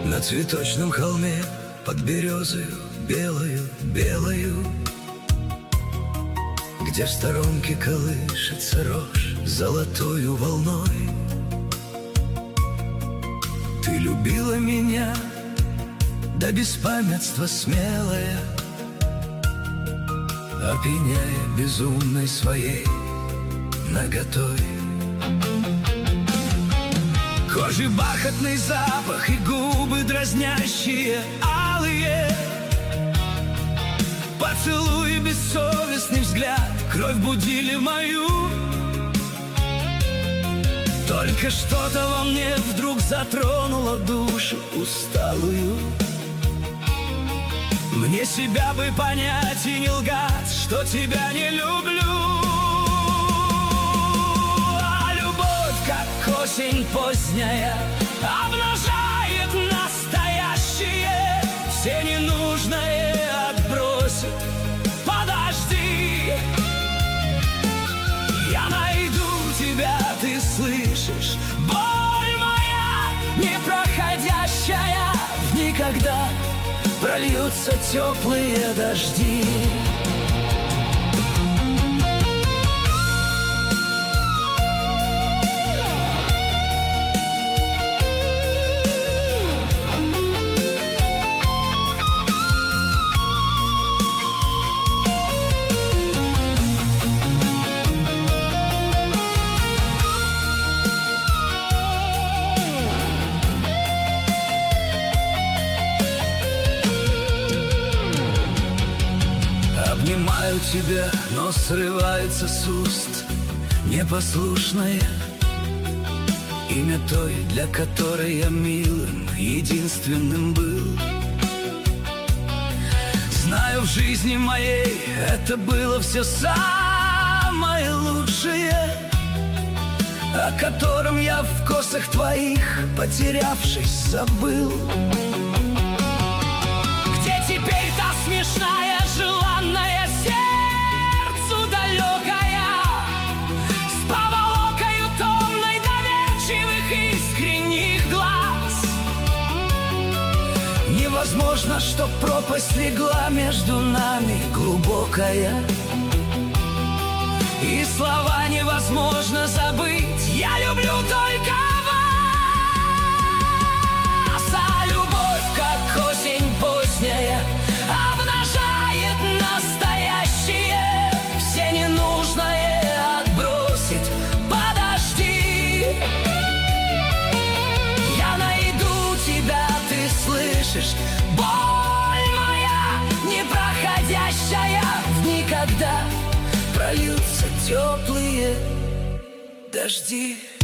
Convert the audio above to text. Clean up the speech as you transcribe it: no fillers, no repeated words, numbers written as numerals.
На цветочном холме под березою белою, где в сторонке колышется рожь золотою волной. Ты любила меня до беспамятства смелая, опьяняя безумной своей наготой. Кожи бархатный запах и губы дразнящие, алые, поцелуй, бессовестный взгляд, кровь будили мою. Только что-то во мне вдруг затронуло душу усталую. Мне себя бы понять и не лгать, что тебя не люблю. А любовь, как осень поздняя, обнажает настоящее, все ненужное отбросит. Подожди, я найду тебя, ты слышишь? Боль моя непроходящая, никогда прольются теплые дожди. Обнимаю тебя, но срывается с уст непослушное имя той, для которой я милым, единственным был. Знаю, в жизни моей это было все самое лучшее, о котором я в косах твоих, потерявшись, забыл. Где теперь та смешная, желанная, сердцу далекая, с поволокою томной доверчивых искренних глаз? Невозможно, чтоб пропасть легла между нами глубокая, и слова невозможно забыть. Я люблю только вас. А любовь, как осень поздняя, обнажает настоящее, все ненужное отбросит. Подожди, я найду тебя, ты слышишь? Боль моя непроходящая, никогда прольются теплые дожди.